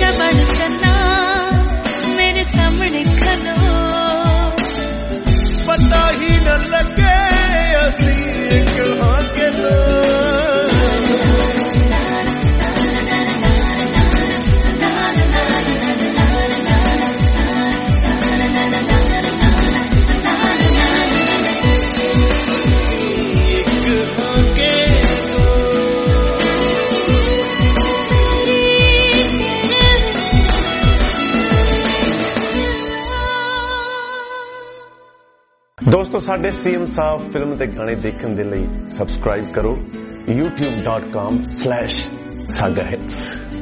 बन चन्ना मेरे सामने खलो पता ही न लगे असी कहाँ के दोस्तों साडे सीएम साहब फिल्म ते गाने देखने दे लिए सब्सक्राइब करो youtube.com/saga hits